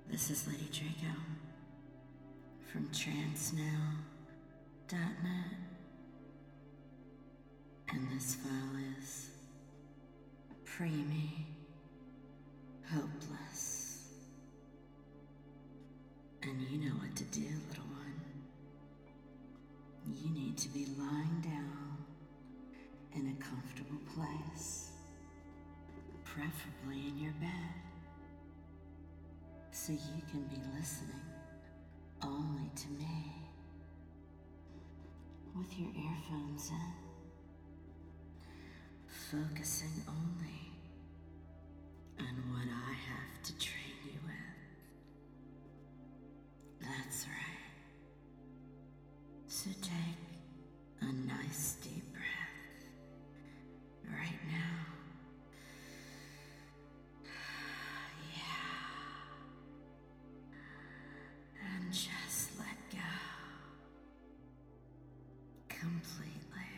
This is Lady Draco from transnow.net, and this file is Preemie Hopeless. And you know what to do, little one. You need to be lying down in a comfortable place, preferably in your bed, so you can be listening only to me, with your earphones in, focusing only on what I have to train you with. That's right. So take a nice deep breath right now. And just let go completely,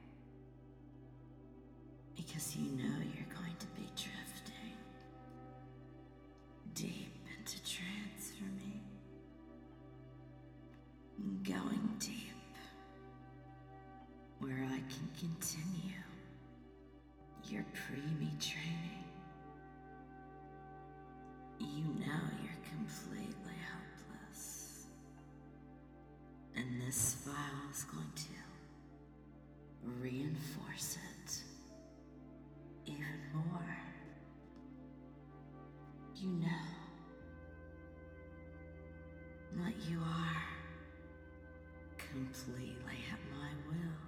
because you know you're going to be drifting deep into trance for me, going deep where I can continue your preemie training. You know you're completely helpless, and this file is going to reinforce it even more. You know that you are completely at my will.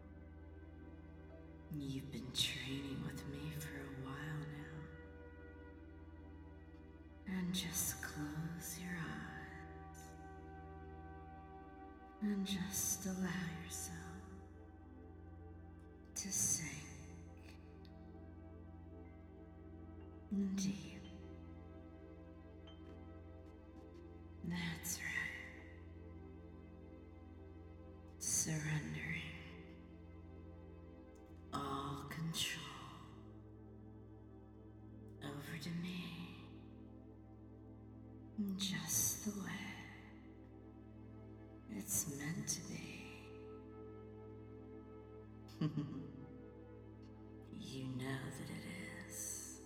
You've been training with me for a while now. And just close your eyes and just allow yourself to sink deep. That's right. Surrendering all control over to me, just the way it's meant to be. You know that it is.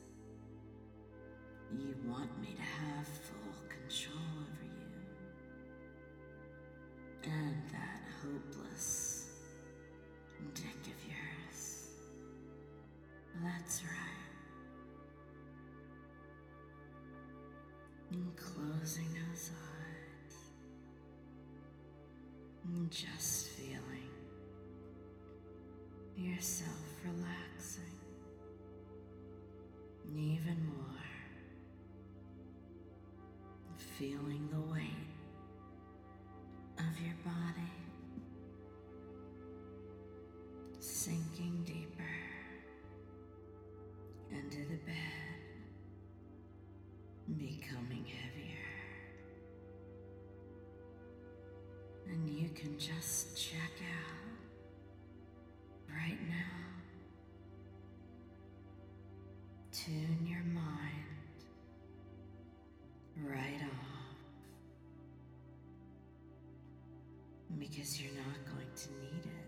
You want me to have full control over you and that hopeless dick of yours. That's right. And closing those eyes, and just feeling yourself relaxing even more, feeling the weight of your body sinking deeper into the bed, becoming heavier. And you can just check out right now. Tune your mind right off, because you're not going to need it.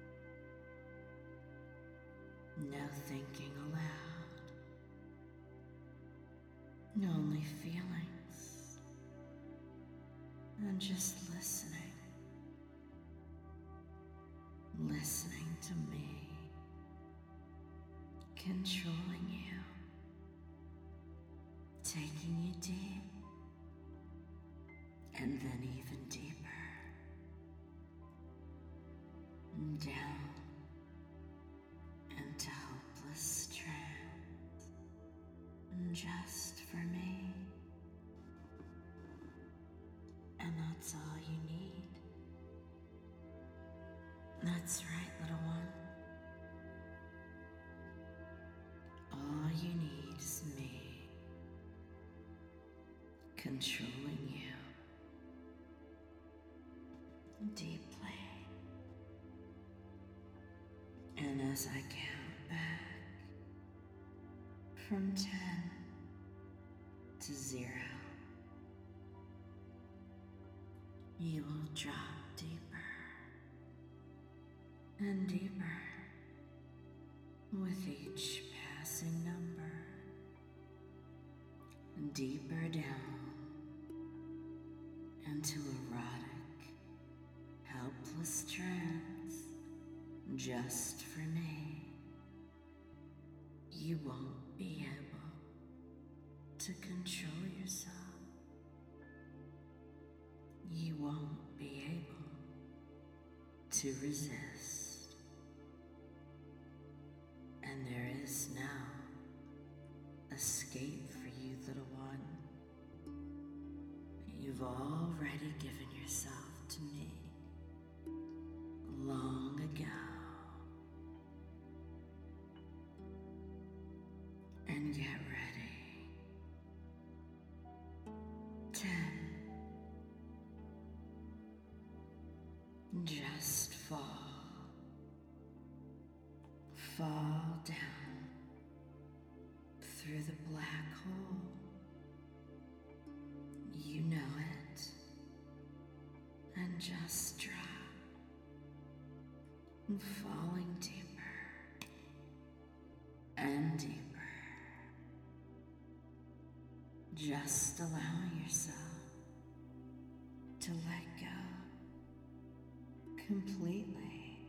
No thinking aloud, only feelings, and just listening to me, controlling you, taking you deep, and then even deeper, down into hopeless trance, just for me. And that's all you need. That's right, little one. All you need is me, controlling you deeply. And as I count back from 10 to 0, You will drop deeper and deeper with each passing number, deeper down into erotic, helpless trance just for me. You won't be able to control yourself. You won't be able to resist. And there is no escape for you, little one. You've already given yourself to me long ago. And get ready. 10. Just fall. Fall down through the black hole. You know it. And just drop. Falling deeper and deeper. Just allowing yourself to let go completely.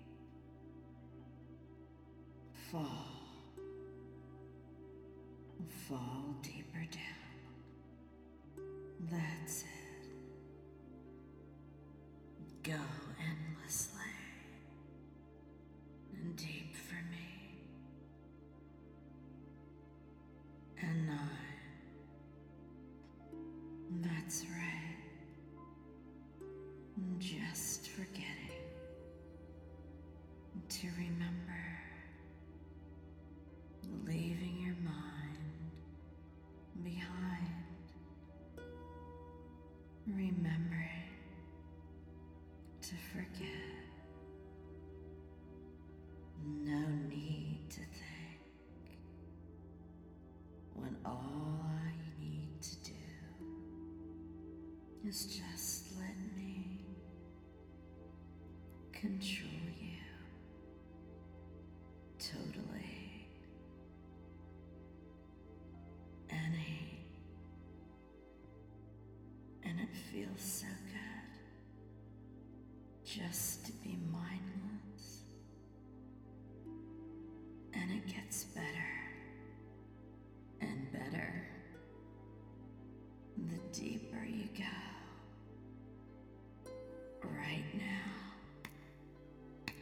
Fall deeper down. That's it. Go endlessly and deep for me. And 9. That's right. Just forgetting to remember, leaving your mind behind, remembering to forget. No need to think when all you need to do is just let me control you totally. And it feels so good just to be mindless. And it gets better and better the deeper you go. Right now.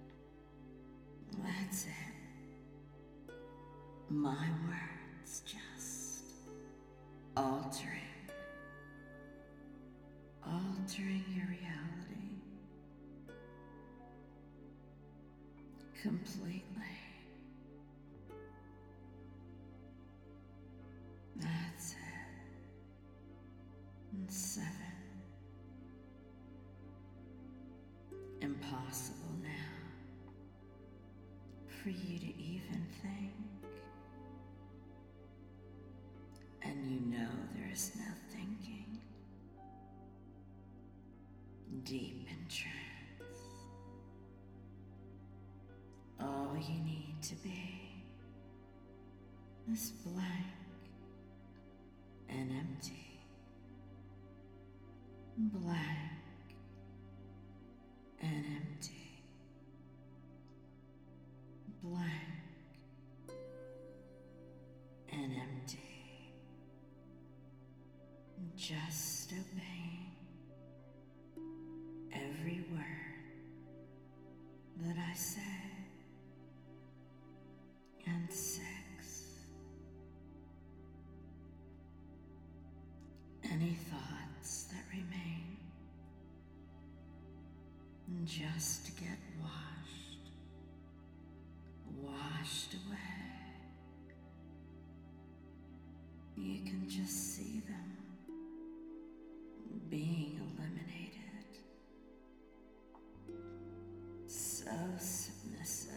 That's it. My words just altering your reality completely. That's it. And 7. Impossible now for you to even think. And you know there's no thinking. Deep in trance. All you need to be is blank and empty. Blank and empty. Blank and empty. Just obeying every word that I say. And 6. Any thoughts that remain just get washed away. You can just see them being eliminated. So submissive,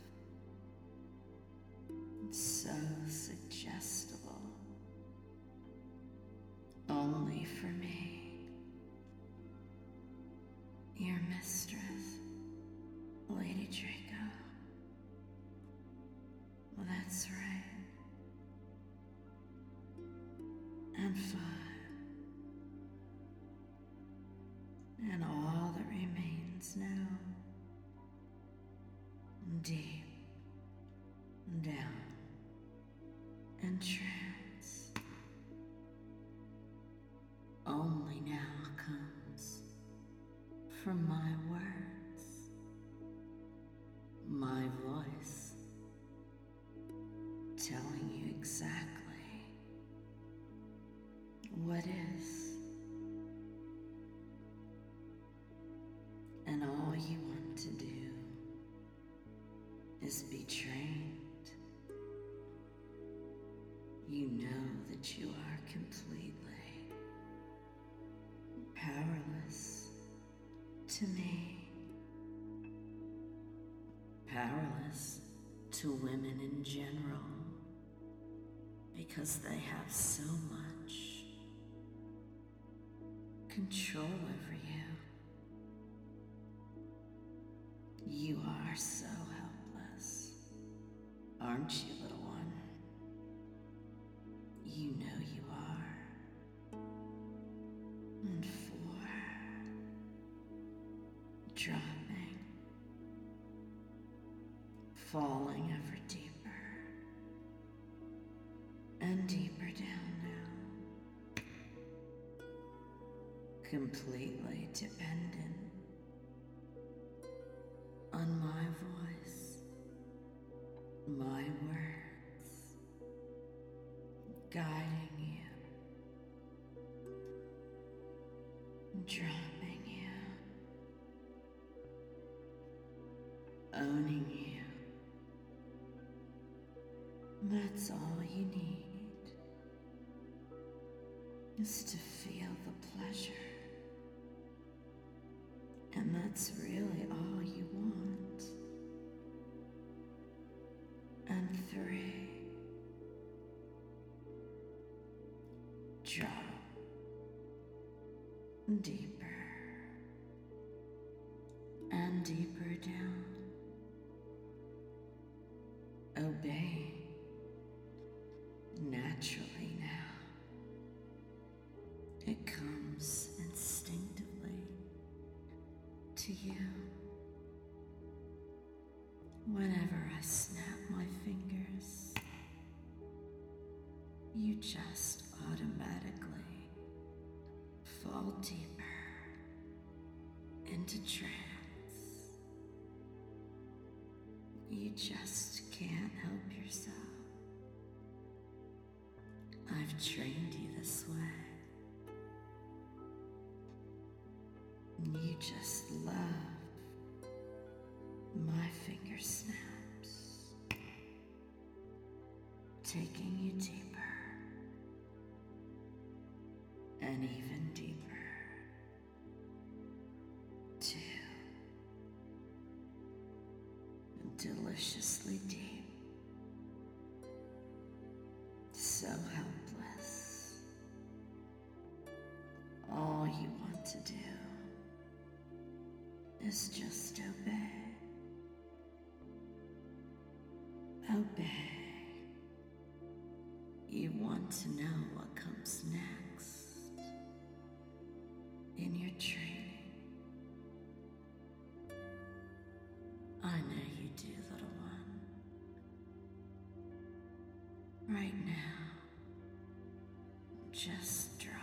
so suggestible, only for me. your mistress, Lady Draco. Well, that's right. And 5. And all that remains now, deep down in trance, only now comes from my words, my voice, telling you exactly what is. And all you want to do is be trained. You know that you are completely powerless to me, powerless to women in general, because they have so much control over you. You are so helpless, aren't you, little one? You know you are. And 4, dropping, falling ever deeper and deeper down now, completely dependent on my voice, my words, guiding you, dropping you, owning you. That's all you need, is to feel the pleasure. And that's really all you want. And 3, drop deeper and deeper down. Obey naturally now. It comes instinctively to you. Whenever I snap my fingers, you just automatically fall deeper into trance. You just can't help yourself. I've trained you this way. You just love my finger snaps, taking you deeper and even deeper to deliciously deep, so helpless. All you want to do is just obey. Obey. You want to know what comes next in your training. I know you do, little one. Right now, just drop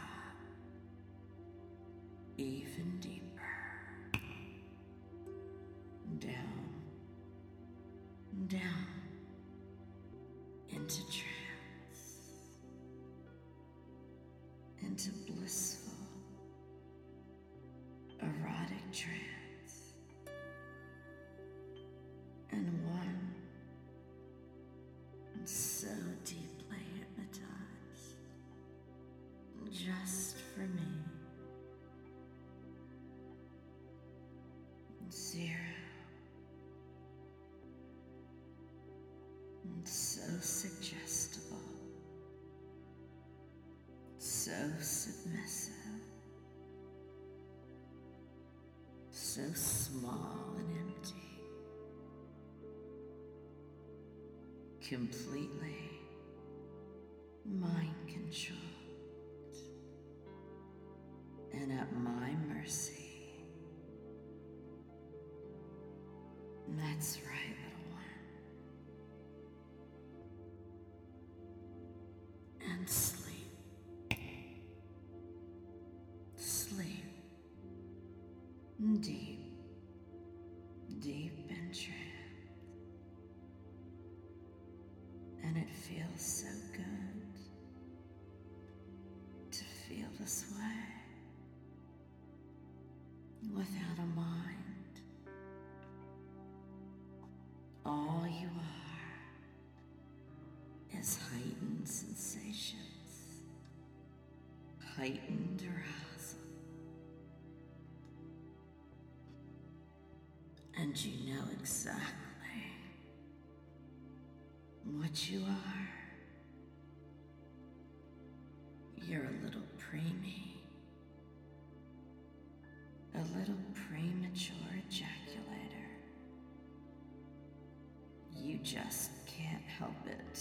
even deeper down, down into trance, into blissful, erotic trance, and one so deeply hypnotized, just for me. 0. So suggestible, so submissive, so so small and empty, completely mind controlled and at my mercy. That's right, little one. And sleep. Sleep. Deep, deep and trapped. And it feels so good to feel this way without a mind. All you are is heightened sensations, heightened arousal. And you know exactly what you are. You're a little preemie, a little premature ejaculator. You just can't help it.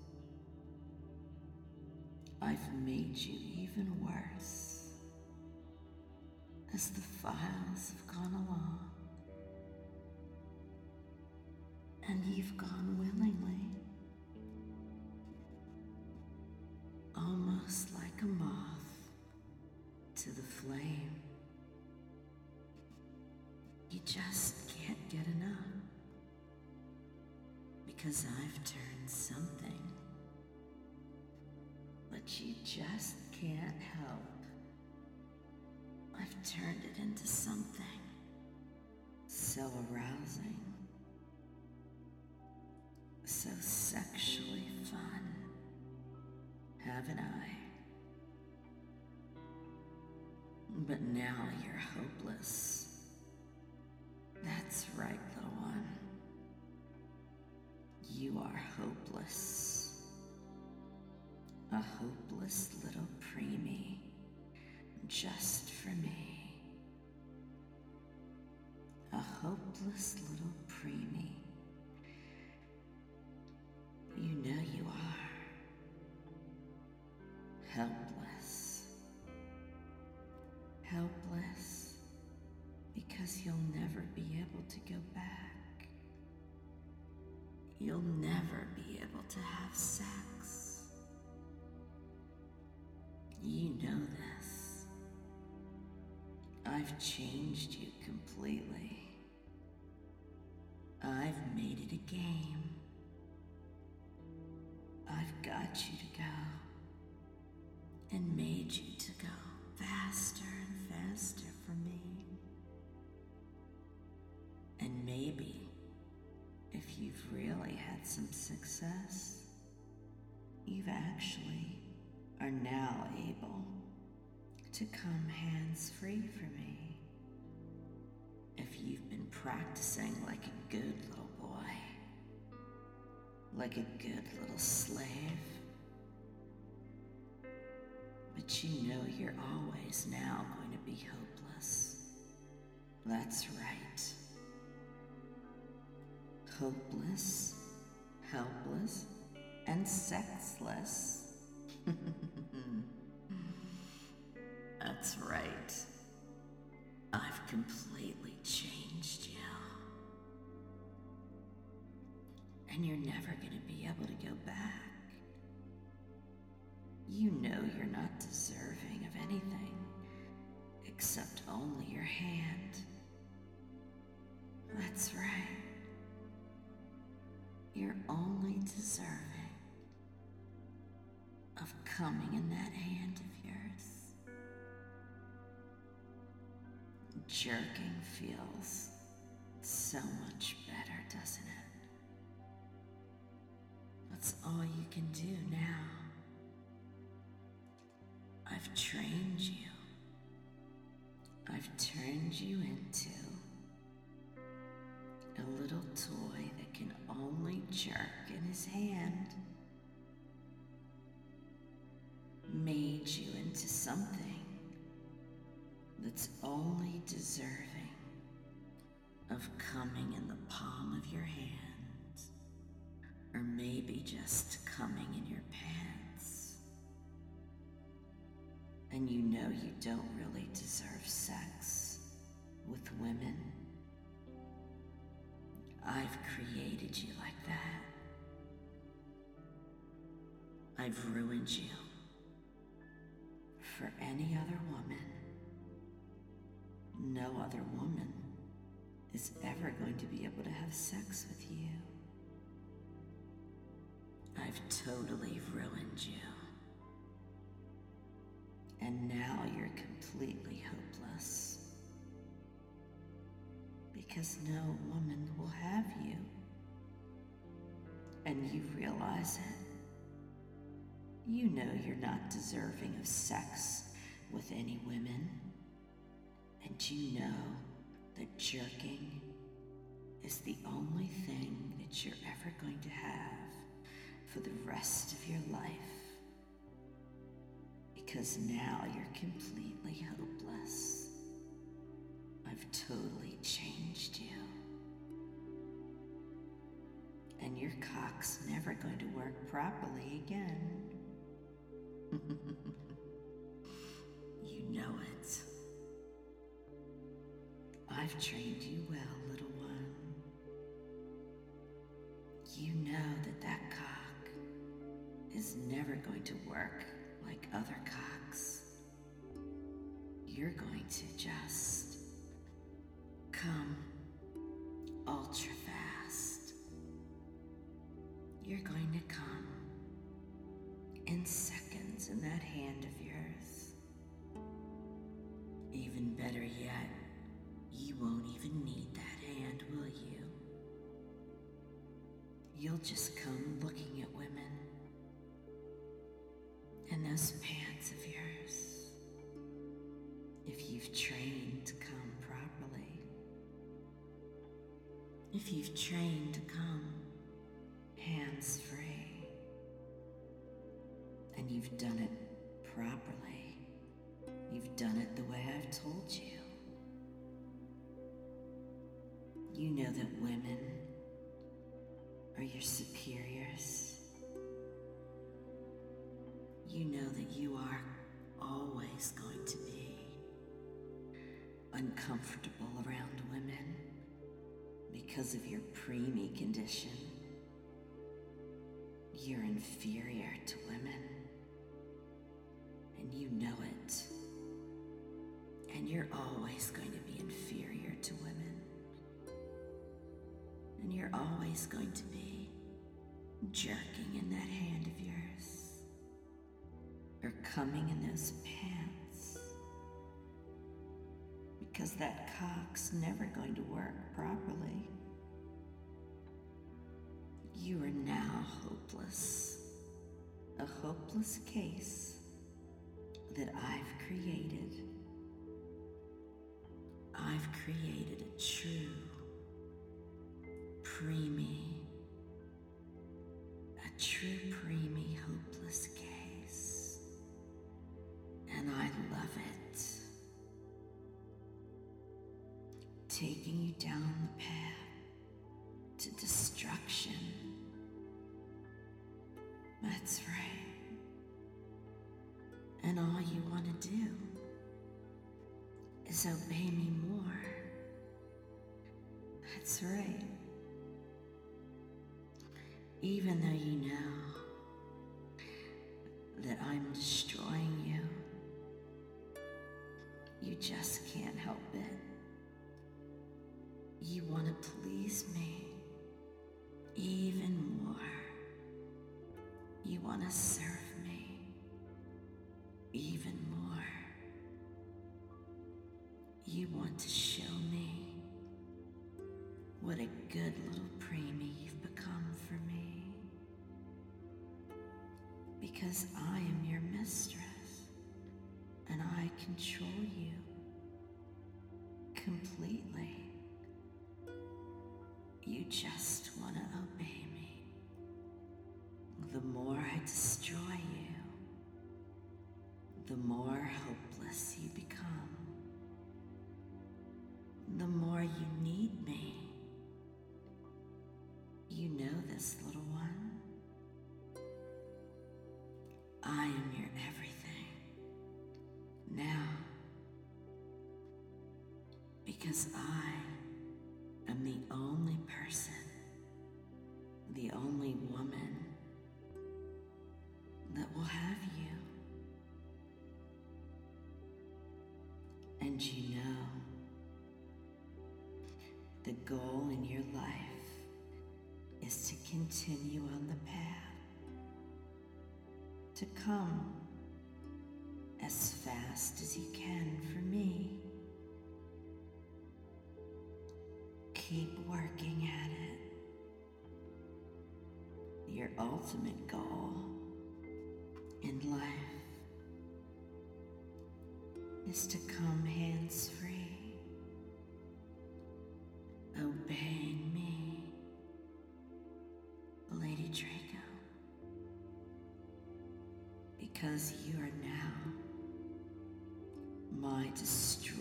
I've made you even worse as the files have gone along. And you've gone willingly, almost like a moth to the flame. You just can't get enough, because I've turned something, but you just can't help. I've turned it into something so arousing, so sexually fun, haven't I? But now you're hopeless. That's right, little one. You are hopeless. A hopeless little preemie, just for me. A hopeless little preemie. You know you are. Helpless. Helpless because you'll never be able to go back. You'll never be able to have sex. You know this. I've changed you completely. I've made it a game. I've got you to go and made you to go faster and faster for me. And maybe if you've really had some success, you've actually are now able to come hands-free for me. If you've been practicing like a good little boy, like a good little slave, but you know you're always now going to be hopeless. That's right. Hopeless, helpless, and sexless. That's right. I've completely changed you. And you're never going to be able to go back. You know you're not deserving of anything except only your hand. That's right. You're only deserving of coming in that hand of yours. Jerking feels so much better, doesn't it? That's all you can do now. I've trained you. I've turned you into a little toy that can only jerk in his hand. Made you into something that's only deserving of coming in the palm of your hand, or maybe just coming in your pants, and you know you don't really deserve sex with women. I've created you like that. I've ruined you for any other woman. No other woman is ever going to be able to have sex with you. I've totally ruined you. And now you're completely hopeless. Because no woman will have you. And you realize it. You know you're not deserving of sex with any women. And you know that jerking is the only thing that you're ever going to have for the rest of your life. Because now you're completely hopeless. I've totally changed you. And your cock's never going to work properly again. You know it. I've trained you well, little one. You know that cock is never going to work like other cocks. You're going to just come ultra fast. You're going to come in seconds in that hand of yours. Even better yet, you won't even need that hand, will you? You'll just come looking at women in those pants of yours. If you've trained to come properly. If you've trained to come hands-free. And you've done it properly. You've done it the way I've told you. You know that women are your superiors. You know that you are always going to be uncomfortable around women because of your preemie condition. You're inferior to women, and you know it. And you're always going to be inferior to women. And you're always going to be jerking in that hand of yours, or coming in those pants, because that cock's never going to work properly. You are now hopeless, a hopeless case that I've created. I've created a true preemie hopeless case, and I love it. Taking you down the path to destruction. That's right. And all you want to do is obey me more. That's right. Even though you know that I'm destroying you, you just can't help it. You want to please me even more. You want to serve me even more. You want to show me what a good little preemie you've become for me. Because I am your mistress, and I control you completely. You just want to obey me. The more I destroy you, the more hopeless you become. the more you need me. You know this, little one. I am your everything. Now, because I am the only person, the only woman that will have you. And you know, the goal in your life is to continue on the path, to come as fast as you can for me. Keep working at it. Your ultimate goal in life is to come hands-free, obeying me, Lady Draco, because you are now my destroyed,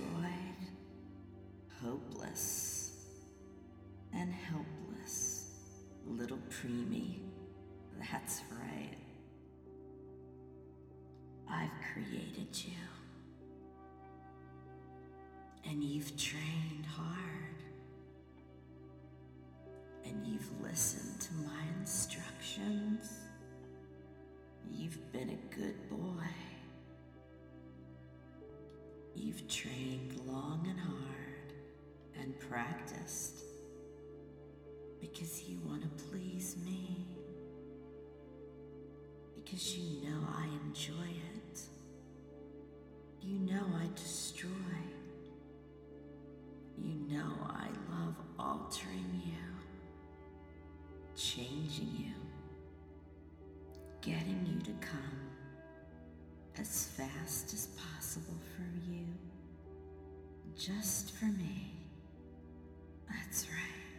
hopeless, and helpless little preemie. That's right. I've created you. And you've trained hard. And you've listened to my instructions. You've been a good boy. You've trained long and hard and practiced because you want to please me. Because you know I enjoy it. You know I destroy. You know I love altering you, changing you, getting you to come as fast as possible for you, just for me. That's right.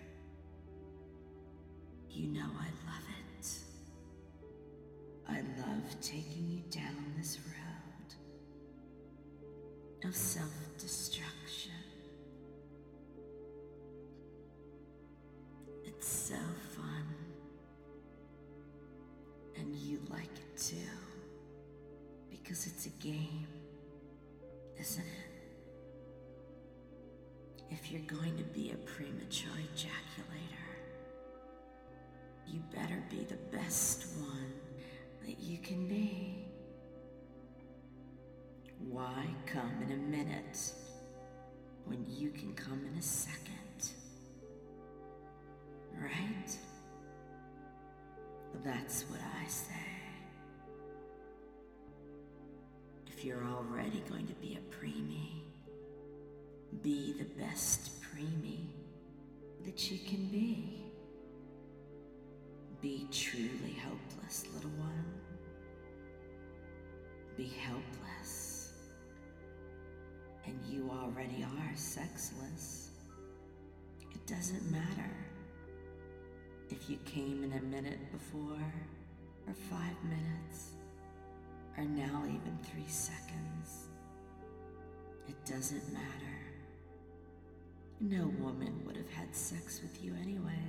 You know I love it. I love taking you down this road of self-destruction. It's so fun, and you like it too, because it's a game, isn't it? If you're going to be a premature ejaculator, you better be the best one that you can be. Why come in a minute when you can come in a second? Right? That's what I say. If you're already going to be a preemie, be the best preemie that you can be. Be truly hopeless, little one. Be helpless. And you already are sexless. It doesn't matter if you came in a minute before, or 5 minutes, or now even 3 seconds. It doesn't matter. No woman would have had sex with you anyway.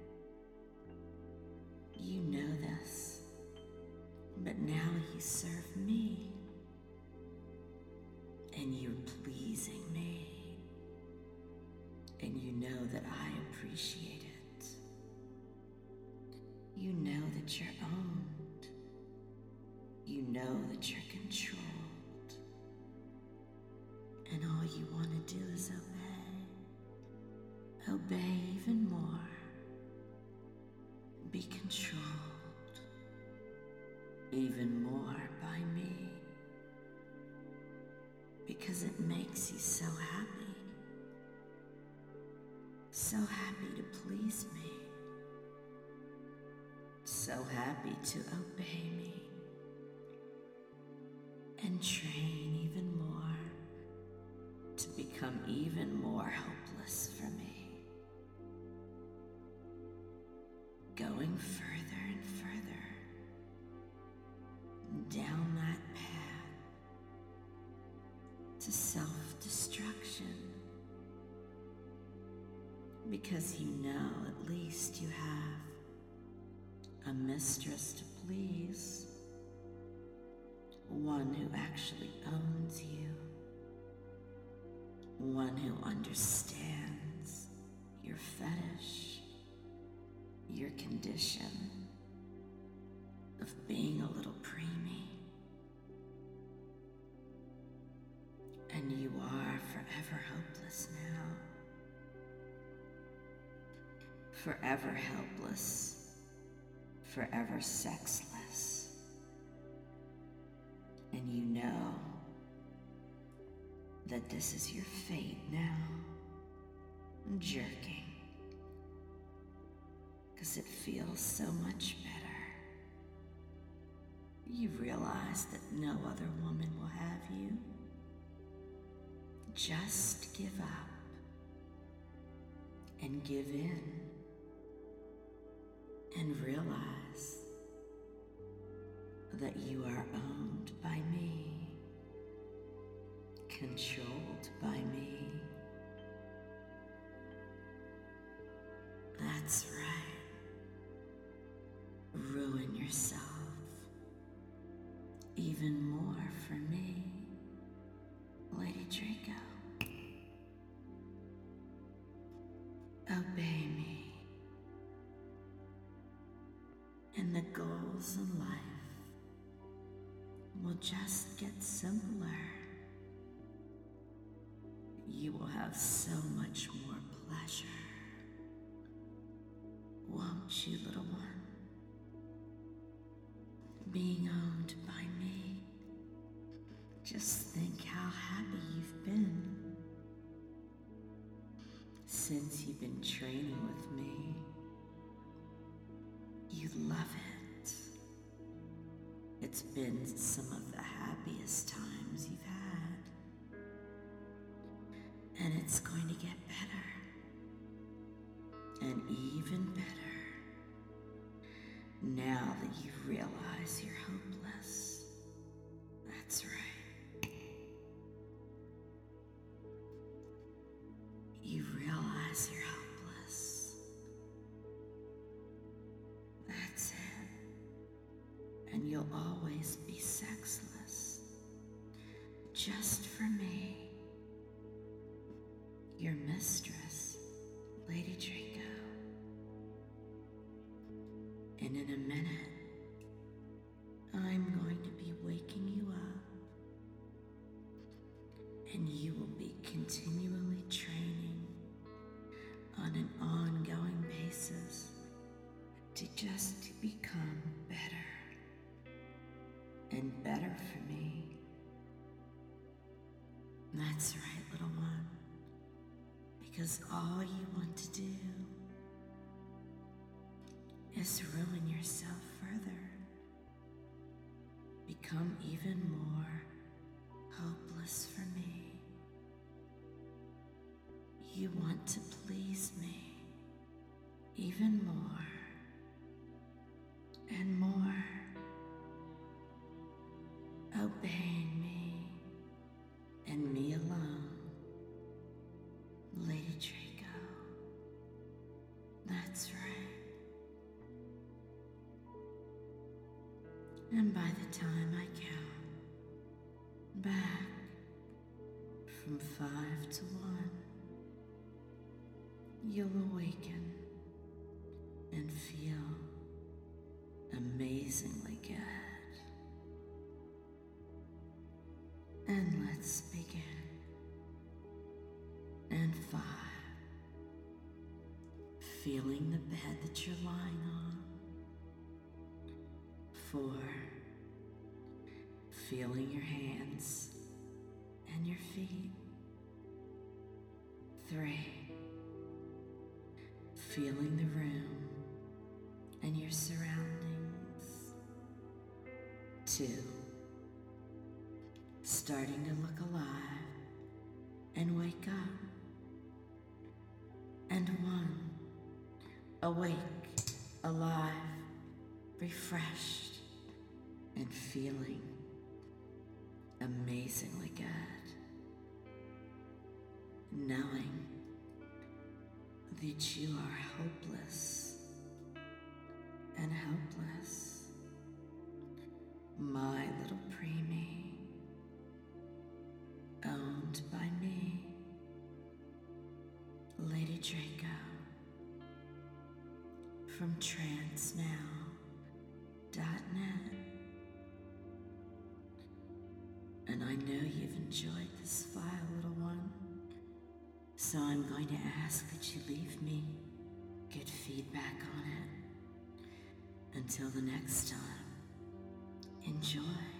You know this, but now you serve me, and you're pleasing me, and you know that I appreciate it. You know that you're owned. You know that you're controlled. And all you want to do is obey. Obey even more. Be controlled even more by me. Because it makes you so happy. So happy to please me. So happy to obey me and train even more to become even more hopeless for me. Going further and further down that path to self-destruction because you know at least you have a mistress to please, one who actually owns you, one who understands your fetish, your condition of being a little preemie. And you are forever hopeless now. Forever helpless. Forever sexless. And you know that this is your fate now. Jerking. Because it feels so much better. You realize that no other woman will have you. Just give up and give in and realize that you are owned by me, controlled by me. That's right. Ruin yourself even more for me, Lady Draco. Obey me, and the goals in life will just get simpler. You will have so much more pleasure. Won't you, little one? Being owned by me. Just think how happy you've been since you've been training with me. You love it. It's been some of the happiest times you've had. And it's going to get better. And even better now that you realize you're hopeless. That's right. You realize you're hopeless. That's it. And you'll always be sexless. Just for me. Your mistress, Lady Draco. And in a minute, I'm going to be waking you up. And you will be continually training on an ongoing basis to just become better and better for me. That's right, little one. Because all you want to do is ruin yourself further. Become even more hopeless for me. You want to please me even more and more, obeying me and me alone, Lady Draco. That's right. And by the time I count back from 5 to 1, you'll awaken and feel amazingly good. And let's begin. And 5, feeling the bed that you're lying on. 4, feeling your hands and your feet. 3, feeling the room and your surroundings. 2, starting to look alive and wake up. And 1, awake, alive, refreshed, and feeling amazingly good. Knowing that you are hopeless and helpless, my little preemie, owned by me, Lady Draco, from transnow.net. And I know you've enjoyed this file, little one, so I'm going to ask that you leave me good feedback on it. Until the next time, enjoy.